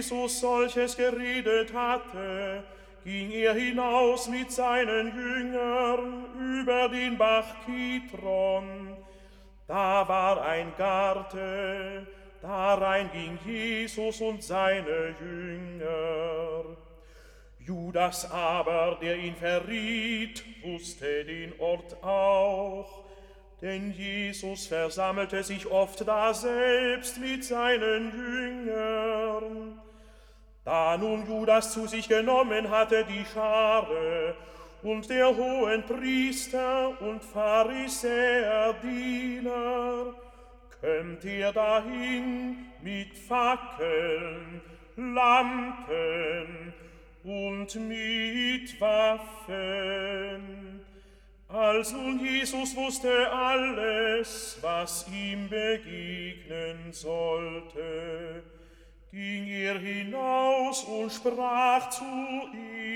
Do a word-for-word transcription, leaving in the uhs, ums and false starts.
Jesus solches geredet hatte, ging er hinaus mit seinen Jüngern über den Bach Kidron. Da war ein Garten, darein ging Jesus und seine Jünger. Judas aber, der ihn verriet, wusste den Ort auch, denn Jesus versammelte sich oft daselbst mit seinen Jüngern. Da nun Judas zu sich genommen hatte die Schare und der hohen Priester und Pharisäer Diener, kömmt er dahin mit Fackeln, Lampen und mit Waffen. Als nun Jesus wusste alles, was ihm begegnen sollte, ging er hinaus und sprach zu ihm: